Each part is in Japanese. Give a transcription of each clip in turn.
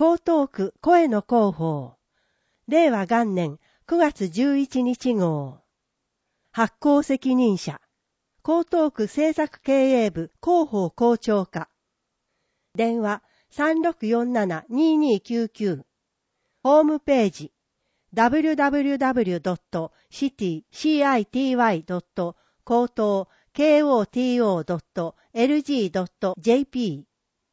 江東区声の広報。令和元年9月11日号。発行責任者。江東区政策経営部広報校長課。電話3647-2299。ホームページ。www.city.koto.lg.jp。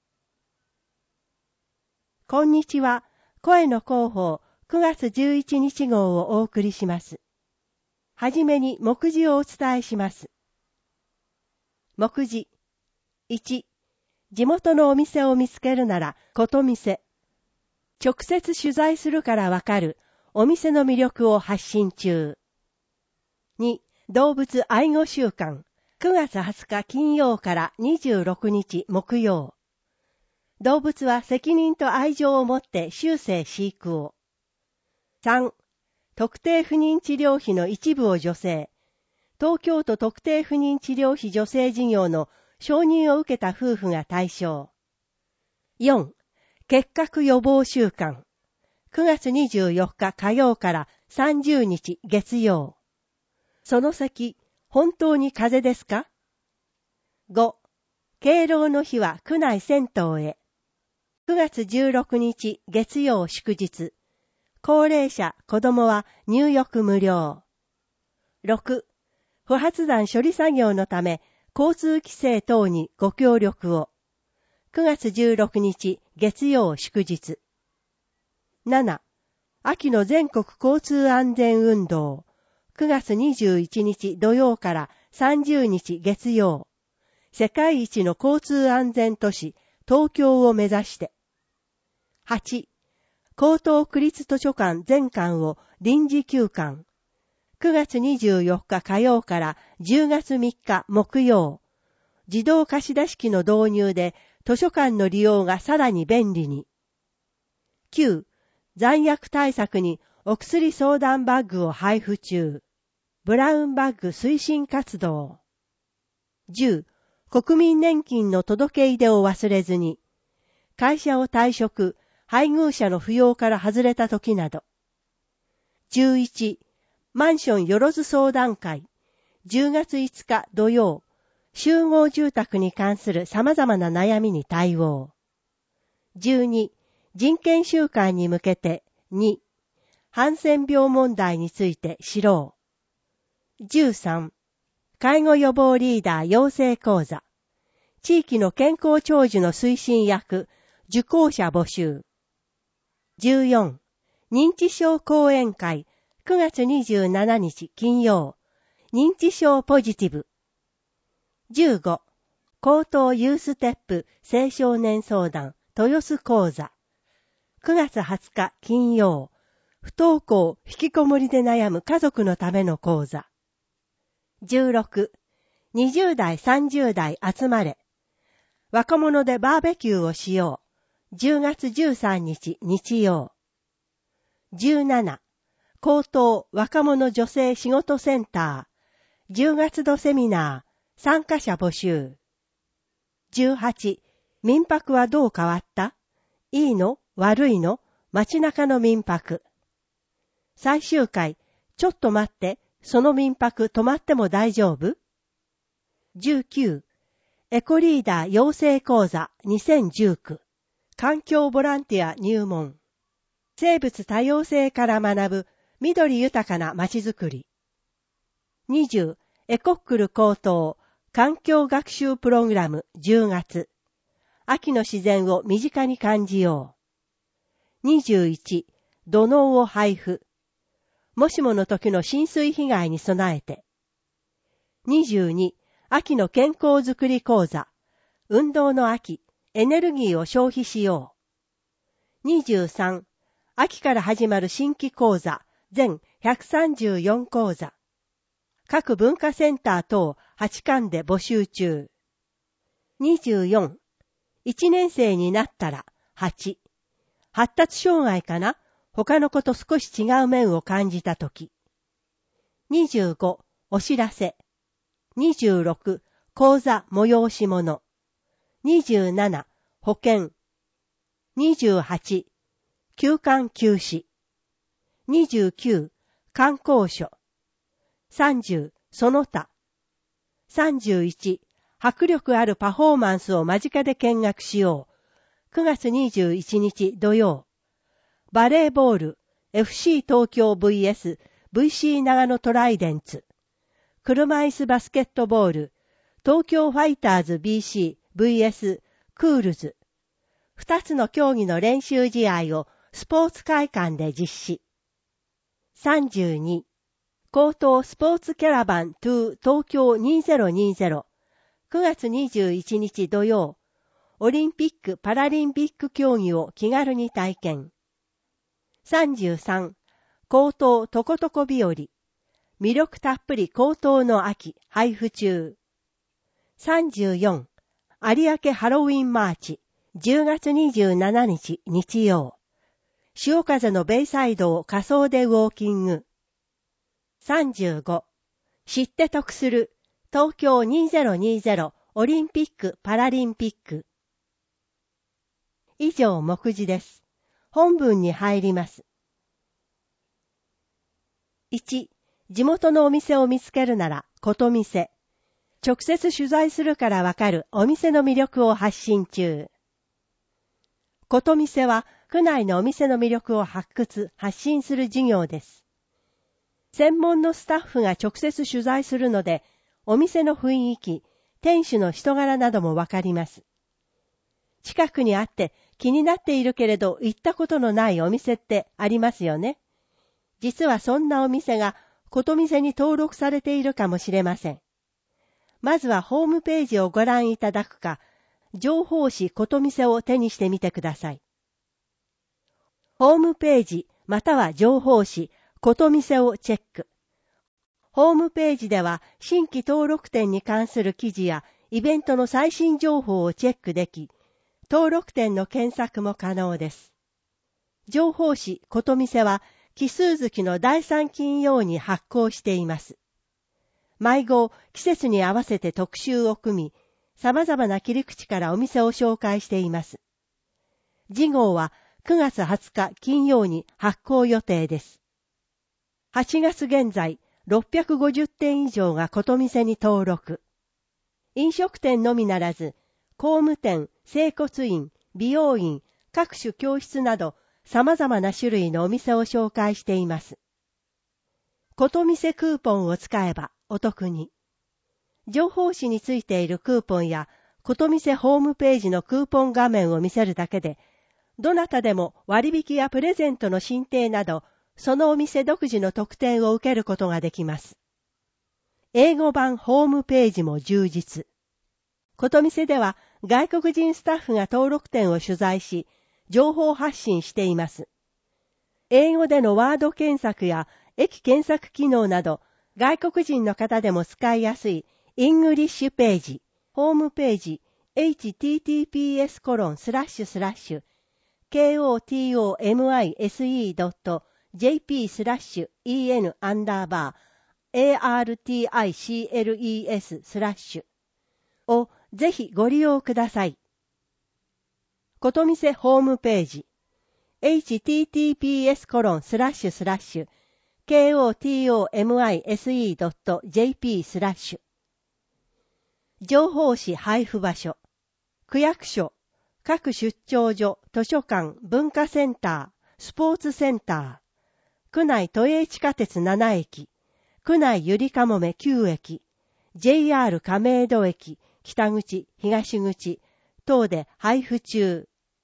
こんにちは。声の広報9月11日号をお送りします。はじめに目次をお伝えします。目次。1、地元のお店を見つけるならこと店。直接取材するからわかるお店の魅力を発信中。2、動物愛護週間。9月20日金曜から26日木曜。動物は責任と愛情を持って終生飼育を。3、特定不妊治療費の一部を助成。東京都特定不妊治療費助成事業の承認を受けた夫婦が対象。4、結核予防週間。9月24日火曜から30日月曜。その先、本当に風邪ですか？ 5、敬老の日は区内銭湯へ。9月16日月曜祝日。高齢者、子供は入浴無料。6、不発弾処理作業のため、交通規制等にご協力を。9月16日月曜祝日。7、秋の全国交通安全運動。9月21日土曜から30日月曜。世界一の交通安全都市、東京を目指して。8、江東区立図書館全館を臨時休館。9月24日火曜から10月3日木曜。自動貸出機の導入で図書館の利用がさらに便利に。9、残薬対策にお薬相談バッグを配布中。ブラウンバッグ推進活動。10、国民年金の届け出を忘れずに。会社を退職、配偶者の扶養から外れた時など。11、マンションよろず相談会。10月5日土曜。集合住宅に関する様々な悩みに対応。12、人権週間に向けて。2、ハンセン病問題について知ろう。13、介護予防リーダー養成講座。地域の健康長寿の推進役、受講者募集。14、認知症講演会、9月27日金曜。認知症ポジティブ。15、高等ユーステップ青少年相談豊洲講座。9月20日金曜。不登校引きこもりで悩む家族のための講座。16、20代30代集まれ。若者でバーベキューをしよう。10月13日日曜。17、高等若者女性仕事センター。10月度セミナー。参加者募集。18、民泊はどう変わった？いいの？悪いの？街中の民泊。最終回、ちょっと待って、その民泊泊まっても大丈夫？ 19、エコリーダー養成講座2019。環境ボランティア入門。生物多様性から学ぶ緑豊かな街づくり。20、エコックル高等環境学習プログラム10月。秋の自然を身近に感じよう。21、土のうを配布。もしもの時の浸水被害に備えて。22、秋の健康づくり講座。運動の秋、エネルギーを消費しよう。23、秋から始まる新規講座、全134講座。各文化センター等8館で募集中。24、1年生になったら8、発達障害かな？他の子と少し違う面を感じたとき。25、お知らせ。26、講座催し物。27、保険。28、 休館休止。29、観光所。30、その他。31、迫力あるパフォーマンスを間近で見学しよう。9月21日土曜。バレーボール、FC 東京 vs、VC 長野トライデンツ。車椅子バスケットボール、東京ファイターズ BC、VS クールズ。2つの競技の練習試合をスポーツ会館で実施。32、高等スポーツキャラバン2東京2020。9月21日土曜。オリンピック・パラリンピック競技を気軽に体験。33、高等とことこ日和。魅力たっぷり高等の秋配布中。34、有明ハロウィンマーチ。10月27日日曜。潮風のベイサイドを仮装でウォーキング。35、知って得する東京2020オリンピック・パラリンピック。以上、目次です。本文に入ります。1、地元のお店を見つけるなら、ことみせ。直接取材するからわかるお店の魅力を発信中。ことみせは、区内のお店の魅力を発掘、発信する事業です。専門のスタッフが直接取材するので、お店の雰囲気、店主の人柄などもわかります。近くにあって気になっているけれど行ったことのないお店ってありますよね。実はそんなお店がことみせに登録されているかもしれません。まずはホームページをご覧いただくか、情報誌ことみせを手にしてみてください。ホームページまたは情報誌ことみせをチェック。ホームページでは新規登録店に関する記事やイベントの最新情報をチェックでき、登録店の検索も可能です。情報誌ことみせは奇数月の第3金曜に発行しています。毎号季節に合わせて特集を組み、様々な切り口からお店を紹介しています。次号は9月20日金曜に発行予定です。8月現在、650店以上がことみせに登録。飲食店のみならず、工務店、整骨院、美容院、各種教室など様々な種類のお店を紹介しています。ことみせクーポンを使えばお得に。情報誌についているクーポンやことみせホームページのクーポン画面を見せるだけで、どなたでも割引やプレゼントの申請など、そのお店独自の特典を受けることができます。英語版ホームページも充実。ことみせでは外国人スタッフが登録店を取材し、情報発信しています。英語でのワード検索や駅検索機能など、外国人の方でも使いやすいイングリッシュページ、ホームページ、https://kotive.jp/en_articles/ をぜひご利用ください。ことみせホームページ、https://kotomise.jp/情報誌配布場所、区役所、各出張所、図書館、文化センター、スポーツセンター、区内都営地下鉄7駅、区内ゆりかもめ9駅、JR 亀戸駅、北口、東口等で配布中。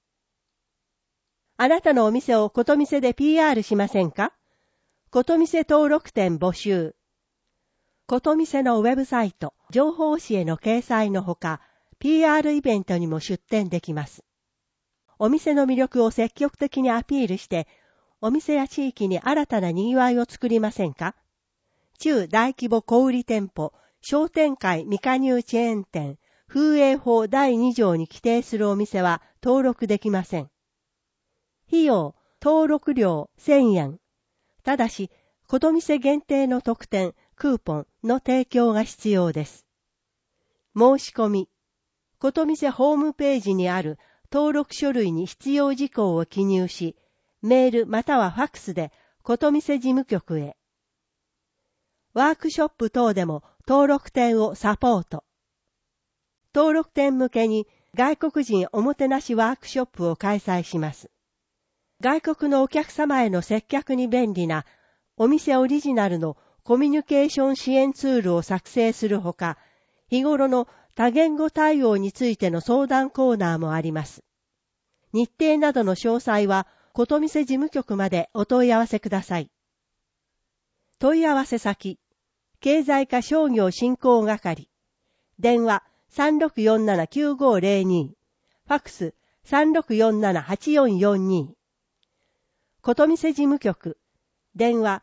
あなたのお店をことみせで PR しませんか？ことみせ登録店募集。ことみせのウェブサイト、情報誌への掲載のほか、PR イベントにも出展できます。お店の魅力を積極的にアピールして、お店や地域に新たな賑わいを作りませんか？中大規模小売店舗、商店会未加入チェーン店、風営法第2条に規定するお店は登録できません。費用、登録料1000円。ただし、ことみせ限定の特典、クーポンの提供が必要です。申し込み。ことみせホームページにある登録書類に必要事項を記入し、 メールまたはファックスでことみせ事務局へ。ワークショップ等でも登録店をサポート。登録店向けに外国人おもてなしワークショップを開催します。外国のお客様への接客に便利なお店オリジナルのコミュニケーション支援ツールを作成するほか、日頃の多言語対応についての相談コーナーもあります。日程などの詳細はことみせ事務局までお問い合わせください。問い合わせ先、経済課商業振興係、電話3647-9502、ファックス3647-8442、ことみせ事務局、電話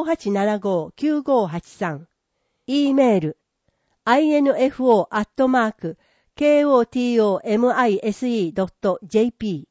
5875-9583、E メール、info@kotomise.jp